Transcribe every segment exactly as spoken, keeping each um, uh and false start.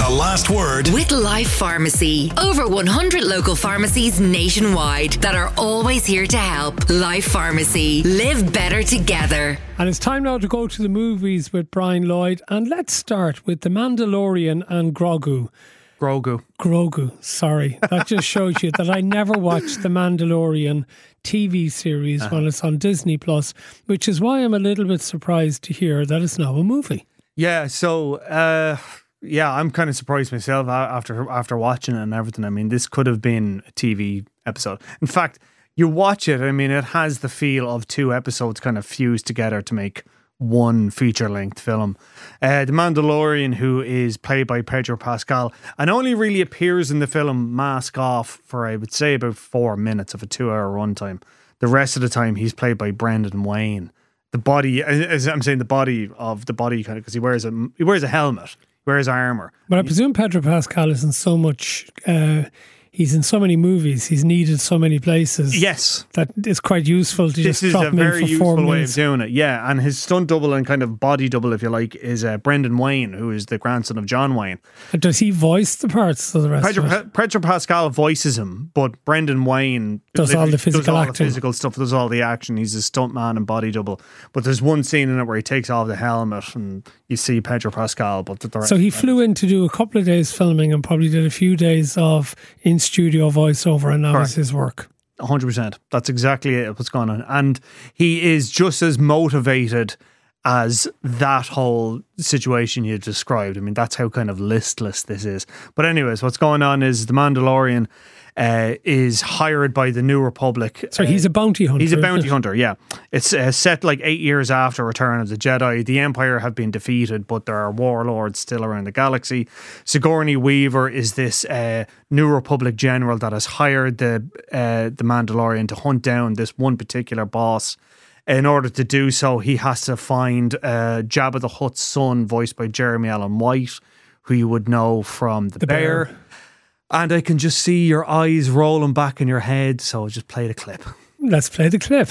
the last word with Life Pharmacy. Over one hundred local pharmacies nationwide that are always here to help. Life Pharmacy. Live better together. And it's time now to go to the movies with Brian Lloyd. And let's start with The Mandalorian and Grogu. Grogu. Grogu, sorry. That just shows you that I never watched The Mandalorian T V series uh-huh. when it's on Disney Plus, which is why I'm a little bit surprised to hear that it's now a movie. Yeah, so uh, yeah, I'm kind of surprised myself after after watching it and everything. I mean, this could have been a T V episode. In fact, you watch it, I mean, it has the feel of two episodes kind of fused together to make one feature-length film. Uh, the Mandalorian, who is played by Pedro Pascal, and only really appears in the film mask off for, I would say, about four minutes of a two-hour runtime. The rest of the time, he's played by Brendan Wayne. The body, as I'm saying, the body of the body, kind of, because he wears a he wears a helmet, he wears armor. But I presume Pedro Pascal isn't so much. Uh, He's in so many movies. He's needed so many places. Yes, that is quite useful to this just drop him in for four minutes. This is a very useful way of doing it. Yeah, and his stunt double and kind of body double, if you like, is uh, Brendan Wayne, who is the grandson of John Wayne. And does he voice the parts of the rest Pedro, of it? Pedro Pascal voices him, but Brendan Wayne does all the physical does all acting, the physical stuff, does all the action. He's a stunt man and body double. But there's one scene in it where he takes off the helmet and you see Pedro Pascal. But the so he flew in to do a couple of days filming and probably did a few days of in studio voice over, and that was his work. one hundred percent. That's exactly it, what's going on. And he is just as motivated as that whole situation you described. I mean, that's how kind of listless this is. But anyways, what's going on is the Mandalorian uh, is hired by the New Republic. So he's a bounty hunter. He's a bounty hunter, yeah. It's uh, set like eight years after Return of the Jedi. The Empire have been defeated, but there are warlords still around the galaxy. Sigourney Weaver is this uh, New Republic general that has hired the uh, the Mandalorian to hunt down this one particular boss. In order to do so, he has to find uh, Jabba the Hutt's son, voiced by Jeremy Allen White, who you would know from The, the Bear. Bear. And I can just see your eyes rolling back in your head, so just play the clip. Let's play the clip.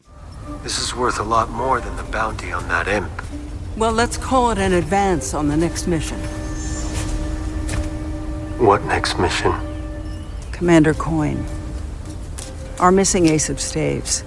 This is worth a lot more than the bounty on that imp. Well, let's call it an advance on the next mission. What next mission? Commander Coin. Our missing ace of staves.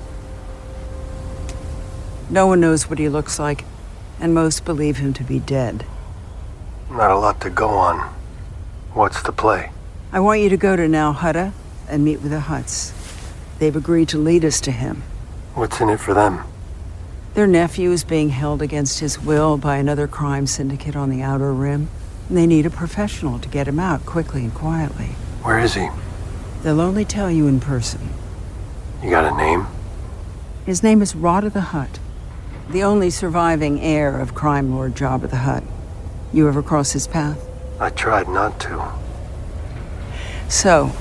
No one knows what he looks like, and most believe him to be dead. Not a lot to go on. What's the play? I want you to go to Nal Hutta and meet with the Hutts. They've agreed to lead us to him. What's in it for them? Their nephew is being held against his will by another crime syndicate on the Outer Rim. And they need a professional to get him out quickly and quietly. Where is he? They'll only tell you in person. You got a name? His name is Rodda the Hutt, the only surviving heir of crime lord Jabba the Hutt. You ever cross his path? I tried not to. So,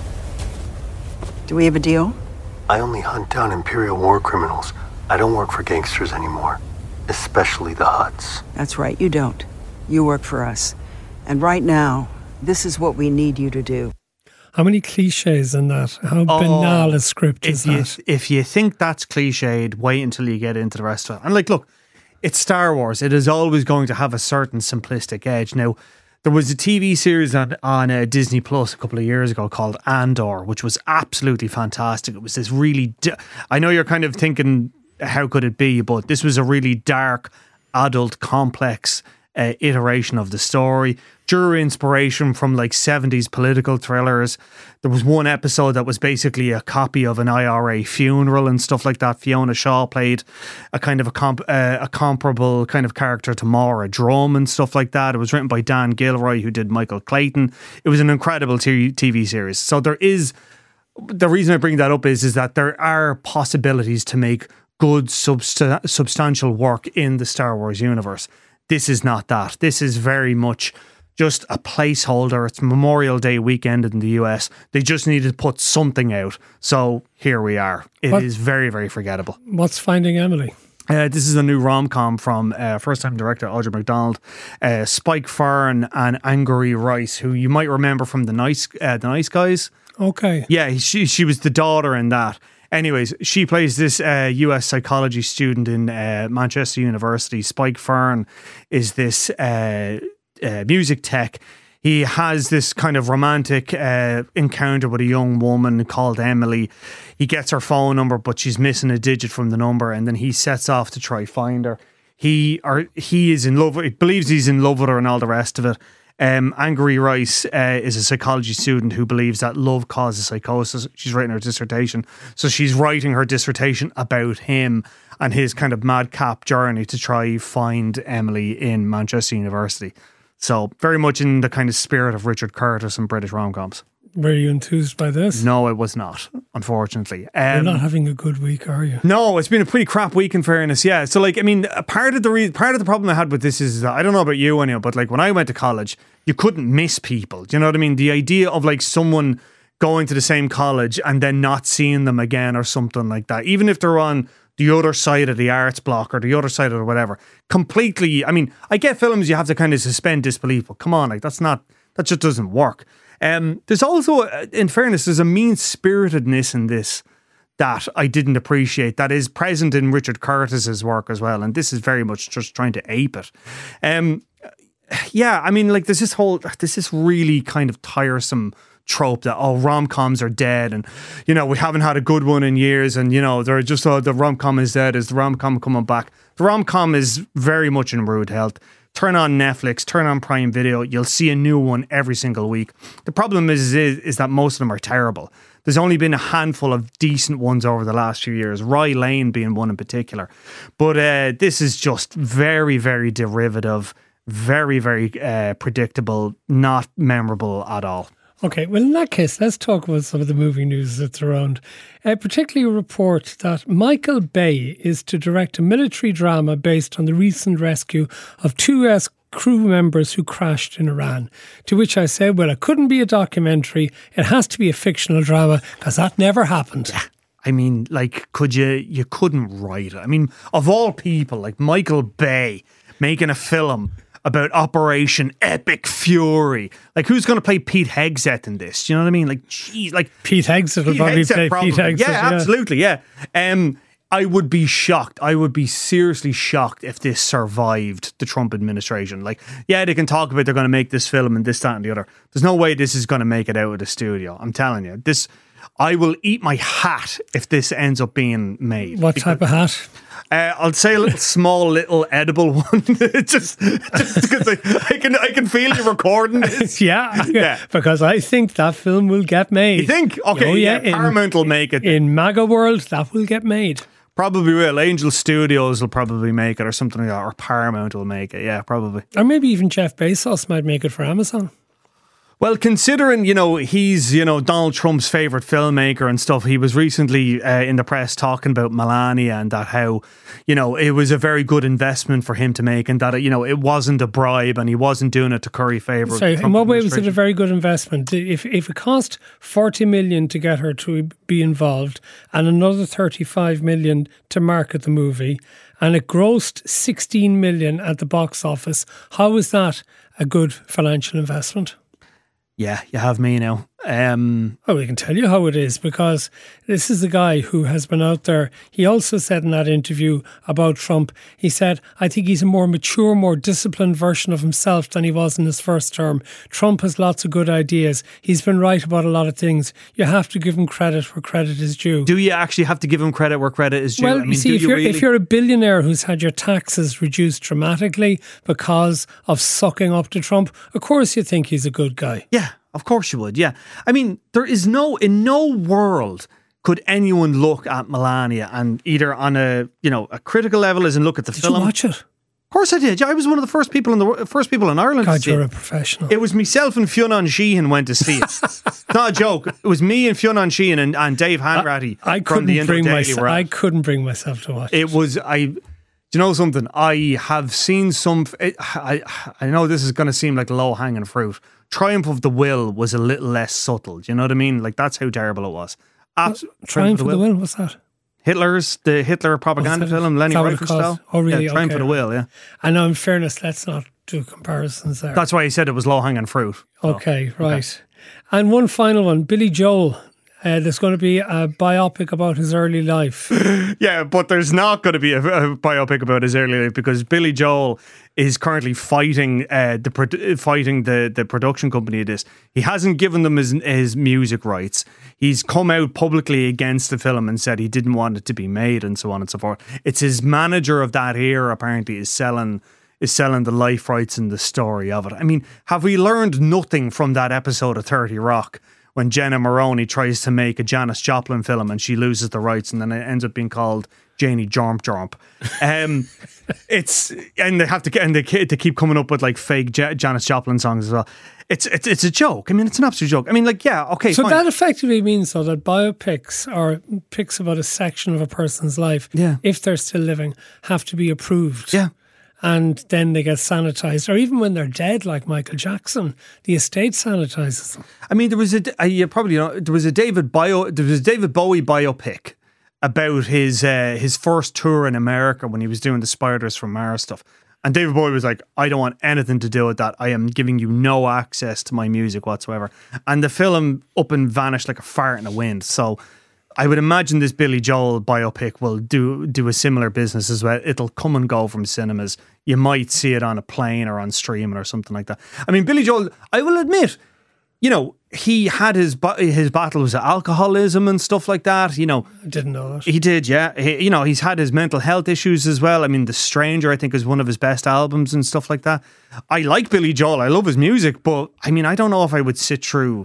do we have a deal? I only hunt down Imperial war criminals. I don't work for gangsters anymore, especially the Hutts. That's right, you don't. You work for us. And right now, this is what we need you to do. How many cliches in that? How oh, banal a script is if that? You, if you think that's cliched, wait until you get into the rest of it. And like, look, it's Star Wars. It is always going to have a certain simplistic edge. Now, there was a T V series on, on uh, Disney Plus a couple of years ago called Andor, which was absolutely fantastic. It was this really... Di- I know you're kind of thinking, how could it be? But this was a really dark, adult, complex uh, iteration of the story. Drew inspiration from like seventies political thrillers. There was one episode that was basically a copy of an I R A funeral and stuff like that. Fiona Shaw played a kind of a comp, uh, a comparable kind of character to Maura Drum and stuff like that. It was written by Dan Gilroy, who did Michael Clayton. It was an incredible t- TV series. So there is, the reason I bring that up is, is that there are possibilities to make good subst- substantial work in the Star Wars universe. This is not that. This is very much just a placeholder. It's Memorial Day weekend in the U S. They just needed to put something out. So here we are. It what, is very, very forgettable. What's Finding Emily? Uh, this is a new rom-com from uh, first-time director Audra McDonald, uh, Spike Fern and Angourie Rice, who you might remember from The Nice uh, The Nice Guys. Okay. Yeah, she she was the daughter in that. Anyways, she plays this uh, U S psychology student in uh, Manchester University. Spike Fern is this... Uh, Uh, music tech. he has this kind of romantic uh, encounter with a young woman called Emily. He gets her phone number, but she's missing a digit from the number, and then he sets off to try find her. He or he is in love. He believes he's in love with her and all the rest of it. Um, Angry Rice uh, is a psychology student who believes that love causes psychosis. She's writing her dissertation. So she's writing her dissertation about him and his kind of madcap journey to try find Emily in Manchester University. So very much in the kind of spirit of Richard Curtis and British rom-coms. Were you enthused by this? No, it was not, unfortunately. Um, You're not having a good week, are you? No, it's been a pretty crap week in fairness, yeah. So like, I mean, part of the re- part of the problem I had with this is that, I don't know about you anyway, but like when I went to college, you couldn't miss people. Do you know what I mean? The idea of like someone going to the same college and then not seeing them again or something like that, even if they're on the other side of the arts block or the other side of whatever, completely, I mean, I get films you have to kind of suspend disbelief, but come on, like that's not, that just doesn't work. Um, there's also, in fairness, there's a mean-spiritedness in this that I didn't appreciate that is present in Richard Curtis's work as well, and this is very much just trying to ape it. Um, yeah, I mean, like there's this whole, there's this really kind of tiresome trope that, oh, rom-coms are dead and, you know, we haven't had a good one in years and, you know, they're just, oh, the rom-com is dead. Is the rom-com coming back? The rom-com is very much in rude health. Turn on Netflix, turn on Prime Video, you'll see a new one every single week. The problem is, is, is that most of them are terrible. There's only been a handful of decent ones over the last few years, Rye Lane being one in particular. But uh, this is just very, very derivative, very, very uh, predictable, not memorable at all. Okay, well, in that case, let's talk about some of the movie news that's around. Uh, particularly a report that Michael Bay is to direct a military drama based on the recent rescue of two U S crew members who crashed in Iran. To which I said, well, it couldn't be a documentary. It has to be a fictional drama because that never happened. Yeah. I mean, like, could you, you couldn't write it. I mean, of all people, like Michael Bay making a film about Operation Epic Fury. Like, who's going to play Pete Hegseth in this? Do you know what I mean? Like, geez, like Pete Hegseth will Pete probably Hegseth play probably. Pete Hegseth. Yeah, yeah, absolutely, yeah. Um, I would be shocked. I would be seriously shocked if this survived the Trump administration. Like, yeah, they can talk about they're going to make this film and this, that, and the other. There's no way this is going to make it out of the studio. I'm telling you, this. I will eat my hat if this ends up being made. What type of hat? Uh, I'll say a little small, little edible one. just because I, I can, I can feel you recording this. yeah, yeah, because I think that film will get made. You think? Okay, oh, yeah, yeah, Paramount in, will make it. In MAGA world, that will get made. Probably will. Angel Studios will probably make it, or something like that, or Paramount will make it. Yeah, probably. Or maybe even Jeff Bezos might make it for Amazon. Well, considering, you know, he's, you know, Donald Trump's favourite filmmaker and stuff, he was recently uh, in the press talking about Melania and that how, you know, it was a very good investment for him to make and that, you know, it wasn't a bribe and he wasn't doing it to curry favour. So in what way was it a very good investment? If if it cost forty million to get her to be involved and another thirty-five million to market the movie and it grossed sixteen million at the box office, how is that a good financial investment? Yeah, you have me now. Um, oh, we can tell you how it is because this is a guy who has been out there. He also said in that interview about Trump, he said, I think he's a more mature, more disciplined version of himself than he was in his first term. Trump has lots of good ideas. He's been right about a lot of things. You have to give him credit where credit is due. Do you actually have to give him credit where credit is due? Well, I mean, you see, do if you you're, really? if you're a billionaire who's had your taxes reduced dramatically because of sucking up to Trump, of course you think he's a good guy. Yeah. Of course you would, yeah. I mean, there is no, in no world could anyone look at Melania and either on a, you know, a critical level as in look at the did film. Did you watch it? Of course I did. Yeah, I was one of the first people in the first people in Ireland God, to see you're it. a professional. It was myself and Fionn Sheehan went to see it. Not a joke. It was me and Fionn Sheehan and, and Dave Hanratty I, I from the couldn't bring Daily myself. Rap. I couldn't bring myself to watch it. It was I. Do you know something? I have seen some. It, I I know this is going to seem like low hanging fruit. Triumph of the Will was a little less subtle. Do you know what I mean? Like that's how terrible it was. Abs- Triumph, Triumph of the Will. What's that? Hitler's the Hitler propaganda oh, film, Lenny Riefenstahl. Oh, really? Yeah, Triumph okay. of the Will. Yeah. I know. In fairness, let's not do comparisons there. That's why he said it was low hanging fruit. So, okay, right. Okay. And one final one, Billy Joel. Uh, there's going to be a biopic about his early life. Yeah, but there's not going to be a, a biopic about his early life because Billy Joel is currently fighting uh, the pro- fighting the, the production company of this. He hasn't given them his, his music rights. He's come out publicly against the film and said he didn't want it to be made and so on and so forth. It's his manager of that era apparently is selling is selling the life rights and the story of it. I mean, have we learned nothing from that episode of thirty Rock? When Jenna Maroney tries to make a Janis Joplin film and she loses the rights and then it ends up being called Janie Jomp Jomp. Um, it's and they have to and they, they keep coming up with like fake J- Janis Joplin songs as well. It's it's it's a joke. I mean, it's an absolute joke. I mean, like yeah, okay. So fine. that effectively means though that biopics or pics about a section of a person's life, yeah. if they're still living, have to be approved. Yeah. And then they get sanitized, or even when they're dead, like Michael Jackson, the estate sanitizes them. I mean, there was a uh, you probably know there was a David bio there was a David Bowie biopic about his uh, his first tour in America when he was doing the Spiders from Mars stuff, and David Bowie was like, "I don't want anything to do with that. I am giving you no access to my music whatsoever." And the film up and vanished like a fart in the wind. So I would imagine this Billy Joel biopic will do do a similar business as well. It'll come and go from cinemas. You might see it on a plane or on streaming or something like that. I mean, Billy Joel, I will admit, you know, he had his his battles with alcoholism and stuff like that. You know, I didn't know that. He did, yeah. He, you know, he's had his mental health issues as well. I mean, The Stranger, I think, is one of his best albums and stuff like that. I like Billy Joel. I love his music, but I mean, I don't know if I would sit through,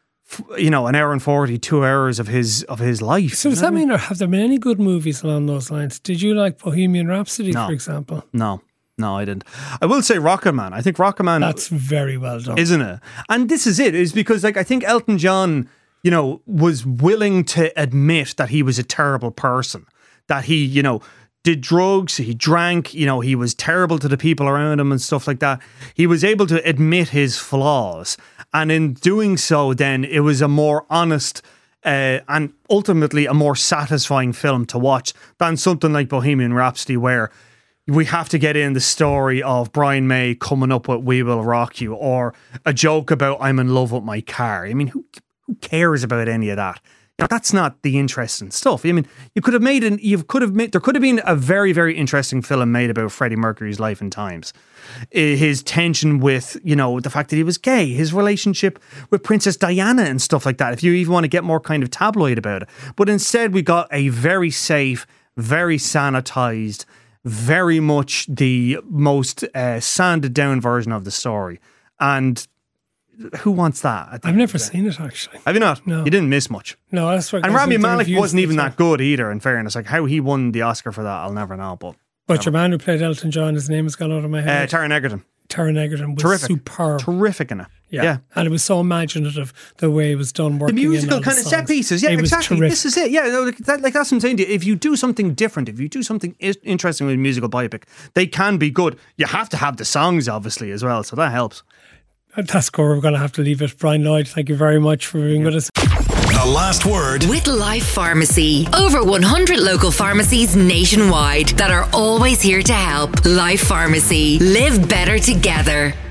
you know, an hour and forty, two hours of his of his life. So does that mean, or have there been any good movies along those lines? Did you like Bohemian Rhapsody, no. for example? No. No, I didn't. I will say Rocket Man. I think Rocket Man... That's very well done. Isn't it? And this is it, is because like I think Elton John, you know, was willing to admit that he was a terrible person. That he, you know, did drugs, he drank, you know, he was terrible to the people around him and stuff like that. He was able to admit his flaws. And in doing so, then, it was a more honest... Uh, and ultimately a more satisfying film to watch than something like Bohemian Rhapsody where we have to get in the story of Brian May coming up with We Will Rock You or a joke about I'm in love with my car. I mean, who who cares about any of that? You know, that's not the interesting stuff. I mean, you could have made an, you could have made, there could have been a very, very interesting film made about Freddie Mercury's life and times. His tension with, you know, the fact that he was gay, his relationship with Princess Diana and stuff like that, if you even want to get more kind of tabloid about it. But instead we got a very safe, very sanitized, very much the most uh, sanded down version of the story. And who wants that? I've never seen it, actually. Have you not? No. You didn't miss much. No, that's what. And Rami Malek wasn't even that good either, in fairness. Like how he won the Oscar for that, I'll never know. But But your man who played Elton John, his name has gone out of my uh, head. Taron Egerton. Taron Egerton was Terrific. superb. Terrific in it. Yeah. Yeah. And it was so imaginative the way it was done, The working in musical all the kind of set songs. pieces. Yeah, It was exactly. terrific. This is it. Yeah, no, like, that, like that's what I'm saying to you. If you do something different, if you do something I- interesting with a musical biopic, they can be good. You have to have the songs, obviously, as well. So that helps. That's where we're going to have to leave it. Brian Lloyd, thank you very much for being with us. The last word With Life Pharmacy. Over one hundred local pharmacies nationwide that are always here to help. Life Pharmacy. Live better together.